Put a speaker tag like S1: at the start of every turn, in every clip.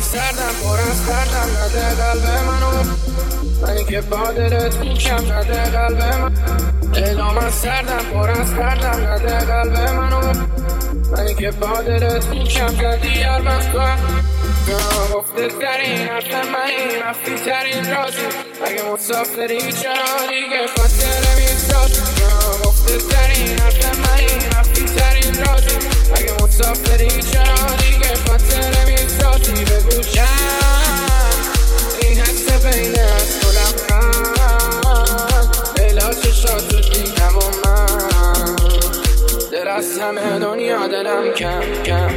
S1: سردم پر از خردم نده قلب منو، منی که با دلت کوکم نده قلب من. دلا من سردم پر از خردم نده قلب منو، منی که با دلت کوکم زدی هر وقت تو گفته ترین حرف منی، رفتی ترین رازی. اگه مسافری چرا دیگه خاطره میسازی؟ گفته ترین حرف منی، رفتی ترین رازی. اگه مسافری چرا دیگه خاطره میسازی؟ بگو چند این حس بین از تو لبخند، دلا چشات رو دیدم و من دل از همه دنیا دلم کم کم.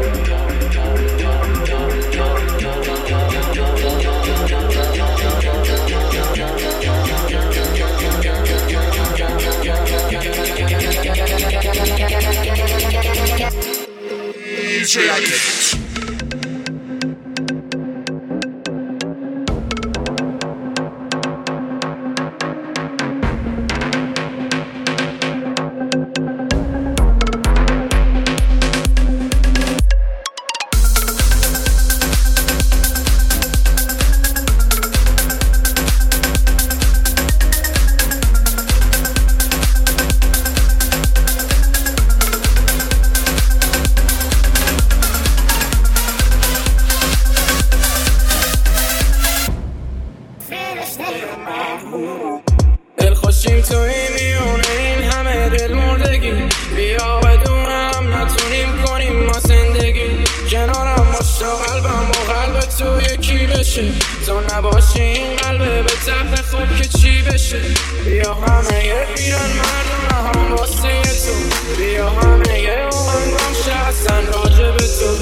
S1: دلخوشیم تو این میونه این همه دل مردگی، بیا بدونم نتونیم کنیم ما زندگی. کنارم مشتا قلبم و قلب تو یکی بشه، تو نباشی این قلبه به طبع خود که چی بشه. بیا همه یه ایران مردم هم واسه تو، بیا همه یه اوهنگام شهستن راجع به تو.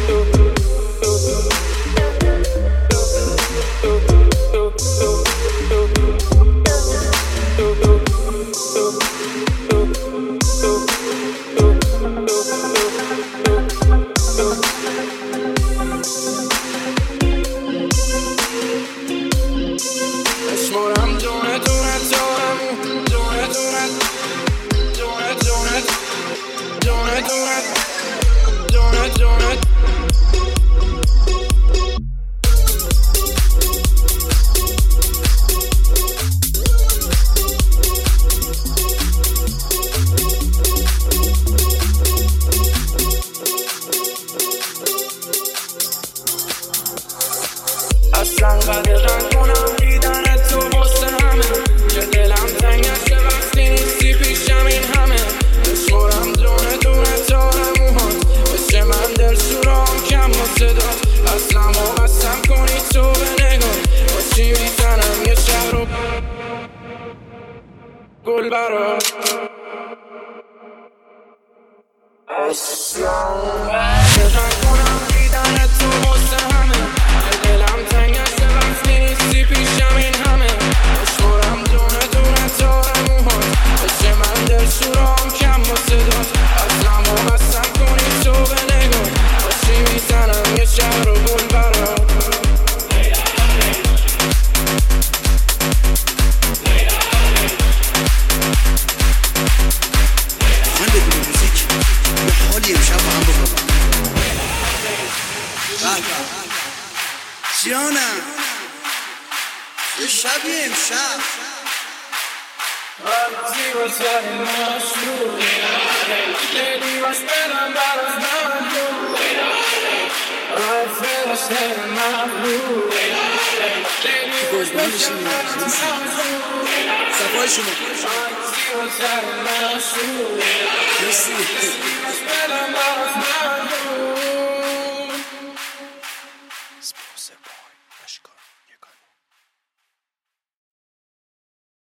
S1: اشمارم دونه دونه دارمو دونه دونه دونه دونه دونه دونه دونه دونه. اصلا قدر نکنم دیدن تو واسه همه، که دلم تنگ است وقتی نیستی پیشم این همه. بشمارم دونه دونه تا موهات بشه من دل سورام کم با صدات. اصلا مقسم کنی تو به نگاه با چی میزنم یه شهر و گل برات. اصلا قدر نکنم دیدن تو واسه همه، که دلم تنگ است وقتی نیستی پیشم این همه. بشمارم دونه دونه تا موهات بشه من دل سورام کم با صدات. اصلا مقسم کنی تو به نگاه با چی میزنم یه شهر و گل برات.
S2: من بدون موزیک یه حالی امشب با هم بکنم. جانم یه شبیه امشب
S1: آرزی و سر مشروع لیلی و سرم برات ممنون، آی فرشته ممنون لیلی و سرم برات ممنون.
S2: صفای شما
S1: آرزی و سر مشروع لیلی و سرم برات ممنون.